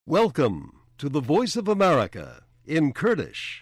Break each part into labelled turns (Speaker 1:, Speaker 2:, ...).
Speaker 1: Welcome to the Voice of America in Kurdish.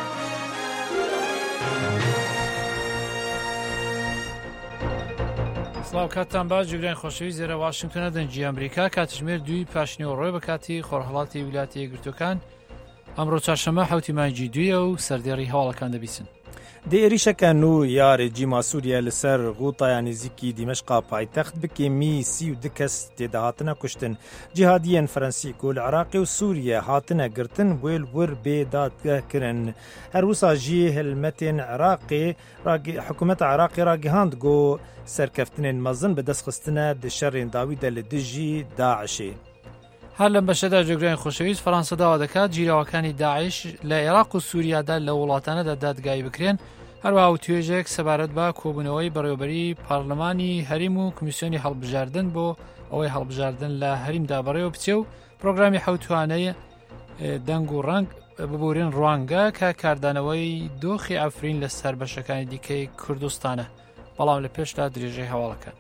Speaker 2: سڵاو کاتتان باش جوگران خۆشەویست زێرە واشنگتۆنە دەنجی ئەمریکا کاتژمێر 2 پاشنیوە ڕۆی بە کاتی خۆرهەڵاتی ویلایەتە یەکگرتووەکان ئەمڕۆ چوارشەممە 7 مانگی 2 و سەردێڕی هەواڵەکان دەبیستن.
Speaker 3: دێریشەکە نو یا رێجیما سووریا لەسەر غوتایە نزیکی دیمەشقا پایتەخت بکێمی 32 کەس تێدا هاتنە کوشتن. جیهادیەن فەرەنسی و لە عراقی و سووریا هاتنە گرتن وێل ور بێدادگەکردن. هەروسا ژی هەلمەتێن عراقی حکوومەتە عراقی ڕاگەهاند گۆ سەرکەفتنên مەزن بەدەستخستنە دشەڕێن داویدە لە دژی داعشێ.
Speaker 2: هەر لەم بەشەدا جێگرانی خۆشەویست فەڕەنسا داوا دەکات جیراوەکانی داعش لە عێراق و سووریادا لە وڵاتانەدا دادگایی بکرێن، هەروەها توێژێک سەبارەت بە کۆبوونەوەی بەڕێوەبەری پارلەمانی هەریم و کمیسیۆنی هەڵبژاردن بۆ ئەوەی هەڵبژاردن لە هەریمدا بەڕێوە بچێ و پرۆگرامی حەوتوانەی دەنگ و ڕەنگ ببورێن ڕوانگە کە کاردانەوەی دۆخی ئەفرین لە سەر بەشەکانی دیکەی کوردستانە. بەڵام لە پێشدا درێژەی هەواڵەکان.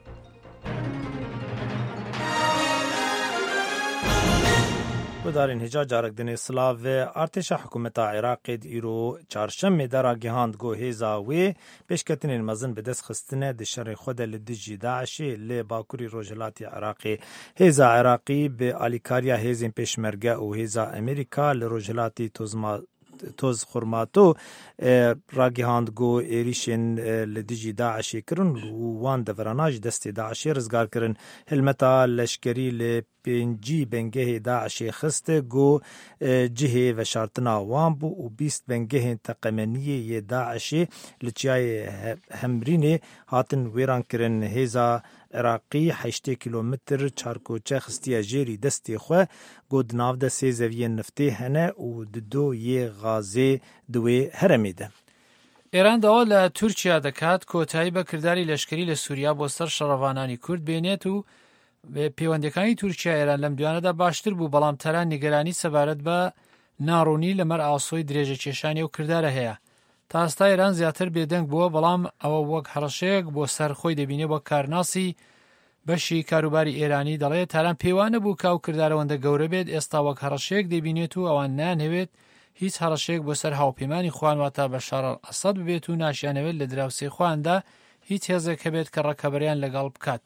Speaker 3: بدارین هجا جارک دنی سلاو ارتش حکومت عراق ایرو چهارشنبه در گهاند گو هیزا و پیشکتنین مزن به دست خستنه د شر خود لدجی داعش ل باکوری روجلاتی عراقی. هیزا عراقی به الیکاریا هیزین پیشمرگه او هیزا امریکا ل روجلاتی توز خرماتو راگهاند گو ایریشن لدجی داعشی کرن و وان دوراناج دست داعشی رزگار کرن. هلمتا لشکری ل پنجی بنگه داعشی خسته گو جهه و شارتنا وان بو و 20 بنگه تقمنیه داعشی لچیای همرینه هاتن ویران کرن. هیزا عراقی 8 کیلومتر چارکوچه خستیا جیری دستی خواه گود ناو ده سه زویه نفته هنه و دو یه غازه دوی هرمیده.
Speaker 2: ئێران داوا لە تورکیا دەکات کۆتایی بە کردداری لەشکری لە سووریا بۆ سەر شەڕەوانانی کورد بێنێت و پەیوەندەکانی تورکیا ئێران لەم دوانەدا باشتر بوو، بەڵام تەران نیگەرانی سەبارەت بە ناڕوونی لەمەر ئاسۆی درێژە کێشانی و کردارە هەیە. تا ئێستا ئێران زیاتر بێدەنگ بووە، بەڵام ئەوە وەک هەڕەشەیەک بۆ سەر خۆی دەبینێ بۆ کارناسی بەشی کاروباری ئێرانی دەڵێت تاران پێوانە بوو کاو کردارەوەندە گەورە بێت، ئێستا وەک هەڕەشەیەک دەبینێت و ئەوان نانەوێت هیچ هەڕەشەیەک بۆ سەر هاوپەیمانی خوانواتە بەشار ئەسەد ببێت و ناشیانەوێت لە دراوسێ خواندا هیچ هێزێک هەبێت کە ڕەکەبەریان لەگەڵ بکات.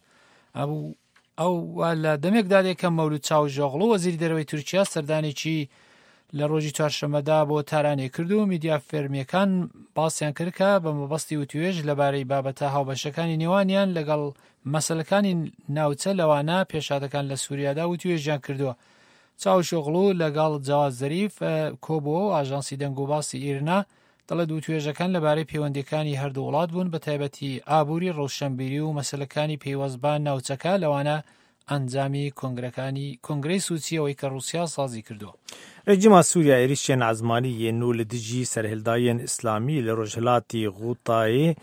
Speaker 2: ئەو لە دەمێکدا دێکەم مەولود چاوژۆغڵ وەزیری دەرەوەی تورکیا سەردانێکی لە ڕۆژی چوارشەممەدا بۆ تارانێ کرد و میدیا فێرمیەکان باسییان کرد کە بە مەبەستی وتوێژ لەبارەی بابەتە هاوبەشەکانی نێوانیان لەگەڵ مەسەلەکانی ناوچە لەوانە پێشادەکان لە سووریادا وتوێژیان کردووە. چاوشۆغڵ لەگەڵ جاواز زەریف کۆبۆ و ئاژانسی دەنگ و باسی ئیرنا دەڵێت دووتوێژەکان لەبارەی پەیوەندیەکانی هەردوو وڵات بوون، بە تایبەتی ئابووری ڕەوشەمبیری و مەسەلەکانی پەیوەستبان ناوچەکە لەوانە ئەنجامی کۆنگرەی سوچیەوەی کە رووسیا سازی کردووە.
Speaker 3: رژیما سووریا عێریشێن عزمانی نو لە دژی سەرهێلدایەن ئیسلامی لە ڕۆژهەلاتی غوتایê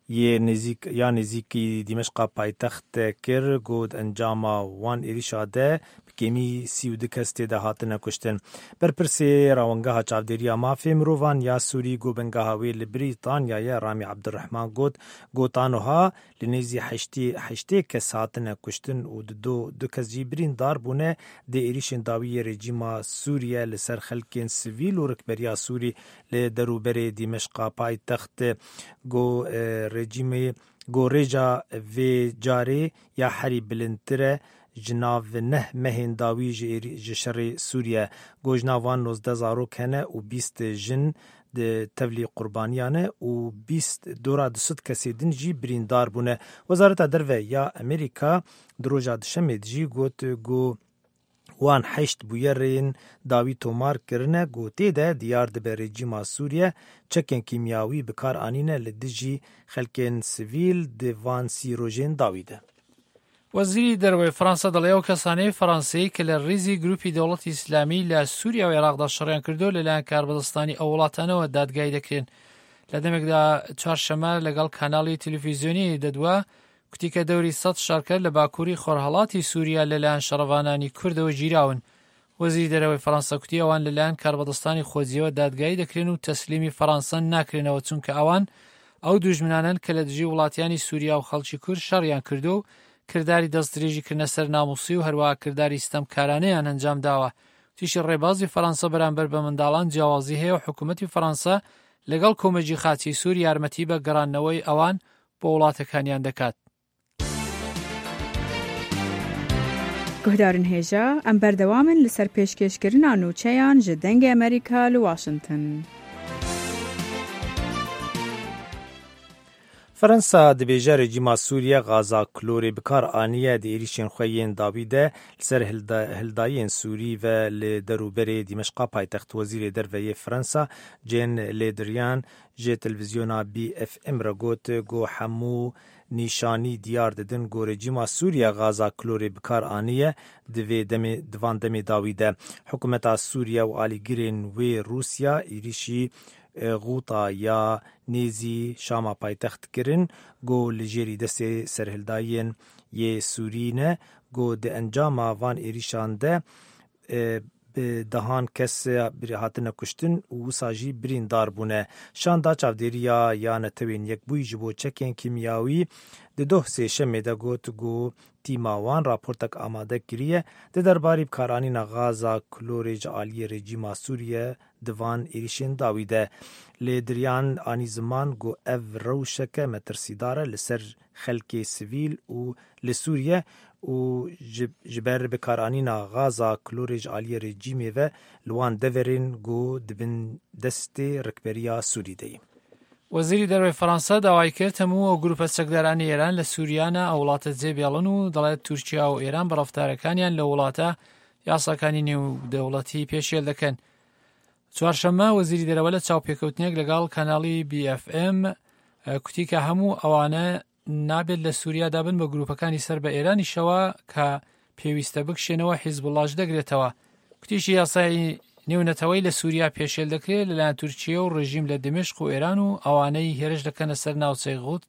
Speaker 3: یا نزیکی دیمەشقا پایتەخت کرد گود ئەنجاما وان عێریشا de کمی 32 کەس تێدا هاتنە کوشتن. بەرپرسێ ڕەوەنگەها چاودێریە مافێ مرۆڤان یا سووری گۆبنگەها وێ لە بریتانیایە ڕامی عەبدوڕەحمان گۆتانۆها لە نێزی 8 کەس هاتنە کوشتن و دو کەسجی بریندار بوونە دێ عێریشên داویە رێجیما سووریا لەسەر خەلکێن سڤیل و ڕکبەرییا سووری لە دەروبەرێ دیمەشقا پایتەخت گۆڕێژا vê carê ya herî bilindtir جناv neh mehên dawî ji şerê Sûriye. Gojna van 19 zarok hene û 20 jin di tevlî qurbaniyan e û 20 dora disud kesê din jî birîndar bûne. Wezareta Derve ya Amerîka di roja dişemê jî got got wan 8 bûyerên dawî tomar kirine gotê de diyar dibe rejîma Sûriye çekên kîmyawî bi kar anîne li dijî xelkên sivîl di van sî rojên dawî de.
Speaker 2: وەزیری دەرەوەی فەڕەنسا دەڵێ ئەو کەسانەی فەڕەنسەی کە لە ڕیزی گروپی دەوڵەتی ئیسلامی لە سووریا و عێراقدا شەڕیان کردو لەلایەن کاربەدەستانی ئەو وڵاتانەوە دادگای دەکرێن. لە دەمێکدا چوارشەممە لەگەڵ کاناڵی تەلەڤیزیۆنی دەدووە کوتی کە دەوری 100 شارکەر لە باکووری خۆرهەڵاتی سووریا لەلایەن شەڕەوانانی کوردەوە گیراون. وەزیری دەرەوەی فەڕەنسا کوتی ئەوان لەلایەن کاربەدەستانی خۆجیەوە دادگایی دەکرێن و تەسلیمی فەڕەنسا ناکرێنەوە، چونکە ئەوان ئەو دوژمنانن کە لە دژی وڵاتیانی سووریا و خەڵکی کورد شەڕیان کردو کردداری دەستدرێژی کردنە سەر ناموسی و هەروەها کردداری ستەمکارانەیان ئەنجام داوە. تیشی ڕێبازی فەڕەنسا بەرامبەر بە منداڵان جیاوازی هەیە و حکوومەتی فەڕەنسا لەگەڵ کۆمەجی خاچی سوور یارمەتی بە گەڕانەوەی ئەوان بۆ وڵاتەکانیان دەکات.
Speaker 4: گهدارن هێژە ئەم بەردەوامن لەسەر پێشکەشکردنا نوچەیان ji dengê Amerîka li Washington.
Speaker 3: فرەنسا دەبێژە رێجیما سووریا غازا کلۆرê bikar aniye di êrişên xwe yên dawî de li ser hildayên Sûrî ve li derûberê Dîmeşqa paytext Wezîrê Derveyê Fransa Jane Le Drian ji televîzyona BFM re got got hemû nîşanî diyar didin got rejîma Sûriya gaza klorê bikar aniye divan demê dawî de. Hikûmeta Sûriya û alîgirên wê Rûsya êrişî غوطا یا نێزی شاما پایتەخت kirin got li jêrî destê serhildayên yê Sûrî ne got di encama van êrişan de bi dehan kes hatine kuştin û wisa jî birîndar bûne. Şanda çavdêriya ya netewên yekbûyî ji bo çekên kîmyawî di doh sêşemê de got tîma wan raportek amade kiriye di derbarî bikaranîna gaza klorê ji aliyê rejîma Sûriye di van êrişên dawî de. Lê Drian anî ziman got ev rewşeke metirsîdar e li ser xelkê sivîl û li Sûriye û ji ber bikaranîna gaza klorê ji aliyê rejîmê ve li wan deverên got dibin destê rikberiya Sûrî de.
Speaker 2: وەزیری دەرەوەی فەڕەنسا داوای کرد هەموو ئەو گروپە چەکدارانی ئێران لە سووریانە ئەو وڵاتە جێبێڵن و دەڵێت تورکیا و ئێران بە ڕەفتارەکانیان لە وڵاتە یاساکانی نێودەوڵەتی پێشێل دەکەن. چوارشەممە وەزیری دەرەوە لە چاوپێکەوتنێک لەگەڵ کاناڵی BFM کوتی کە هەموو ئەوانە نابێت لە سووریا دابن بە گروپەکانی سەر بە ئێرانیشەوە کە پێویستە بکشێنەوە حیزبوڵاش دەگرێتەوە. کوتیشی یاسای نێونەتەوەی لە سووریا پێشێل دەکرێت لەلایەن تورکیە و ڕژیم لە دمشق و ئێران و ئەوانەی هێرش دەکەنە سەر ناوچەی غوت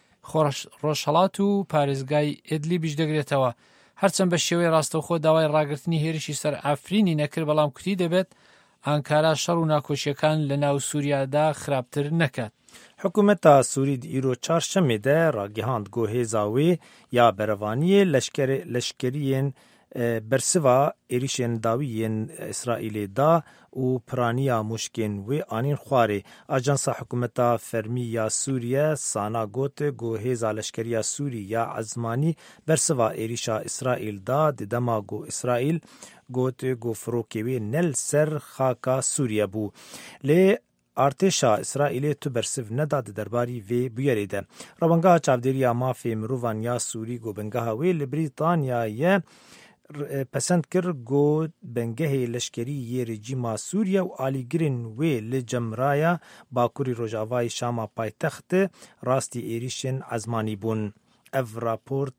Speaker 2: ڕۆژهەڵات و پارێزگای ئیدلیبیش دەگرێتەوە. هەرچەند بە شێوەی ڕاستەوخۆ داوای ڕاگررتنی هێرشی سەر ئافرینی نەکرد بەڵام کوتی دەبێت ئانکارا شەڕ و ناکۆشیەکان لە ناو سووریادا خراپتر نەکات.
Speaker 3: حکوومەتا سووری ئیرۆ چارشەمێ de ڕاگەهاند got hêza wê ya berevaniyê leşkeriyên bersiva êrişên dawî yên İsraîlê da û piraniya mûşkên wê anîn xwarê. Ajansa Hikûmeta Fermî ya Sûriye sana got hêza leşkeriya Sûrî ya ezmanî bersiva êrişa İsraîl da di dema got İsraîl got firokê wê ne li ser xaka Sûriye bû. Lê Artêşa İsraîlê tu bersiv neda di derbarî vê bûyerê de. Rabangeha çavdêriya mafê mirovan ya Sûrî got bengeha wê li Brîtanyayê pesend kir got bengehê leşkerî yê rejîma Sûriye û alîgirên wê li Cemraya Bakurî Rojavayê Şama paytextê rastî êrişên ezmanî bûn. Ev raport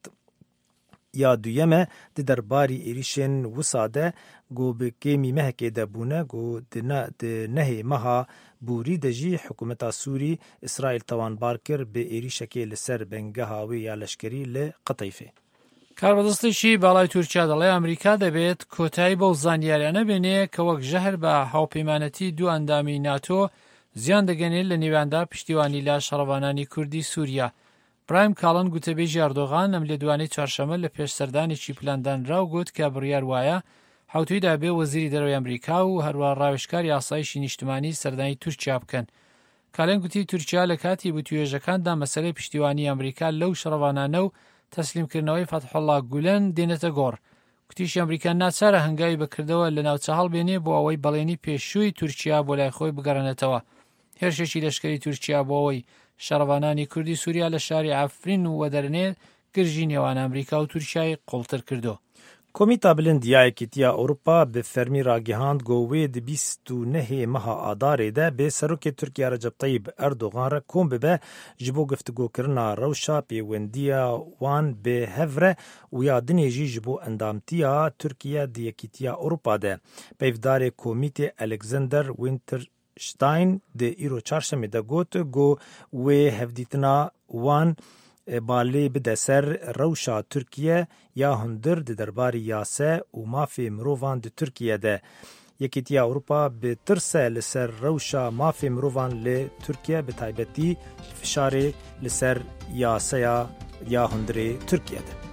Speaker 3: ya duyeme di derbarî êrişên wisa de got bi kêmî mehekê de bûne got di nehê meha bûrî de jî hikûmeta Sûrî İsraîl tawanbar kir bi êrişekê li ser bengeha wê ya leşkerî li Qetayfê.
Speaker 2: کاربەدەستێکی باڵای تورکیا دەڵێ ئەمریکا دەبێت کۆتایی بەو زانیاریانە بێنێ کە وەک ژەهر بە هاوپەیمانەتی دوو ئەندامی ناتۆ زیان دەگەنێت لە نێواندا پشتیوانی لا شەڕەوانانی کوردی سووریا. برایم کاڵن گوتەبێژی ئەردۆغان ئەم لێدوانەی چوارشەممە لە پێشسەردانێکی پلاندانرا و گوت کە بڕیار وایە حوتویدا بێ وەزیری دەرەوەی ئەمریکا و هەروە ڕاوێژکار یاسایشی نیشتمانی سەردانی تورکیا بکەن. کالێن گوتی تورکیا لە کاتی بوتوێژەکاندا مەسەلەی پشتیوانی ئەمریکا لەو شەڕەوانانە و تەسلیمکردنەوەی فتحوڵڵا گولەن دێنێتە گۆڕ. کوتیشی ئەمریکا ناچارە هەنگاوی بەکردەوە لە ناوچە هەڵبێنێ بۆ ئەوەی بەڵێنی پێشووی تورکیا بۆ لای خۆی بگەڕێنێتەوە. هێرشێکی لەشکری تورکیا بۆ ئەوەی شەڕەوانانی کوردی سووریا لە شاری ئافرین و وەدەرنێ گرژی نێوان ئەمریکا و تورکیای قوڵتر کردو.
Speaker 3: Komîta Bilind ya Yekîtiya Ewropa bi fermî ragihand got wê di 29 meha Adarê de bê Serokê Tirkiye Recep Tayyip Erdogan re kom bibe ji bo giftugokirina rewşa pêwendiya wan bi hev re û ya dinê jî ji bo endamtiya Tirkiye di Yekîtiya Ewropa de. Peyvdarê komîtê Alexander Winterstein di îro çarşemê de got wê hevdîtina wan بالê bide ser rewşa Tirkiye ya hundir di derbarî yase û mafê mirovan di Tirkiye de. Yekîtiya Ewropa bi tirse li ser rewşa mafê mirovan li Tirkiye bi taybetî fişarê li ser yaseya ya hundirê Tirkiye de.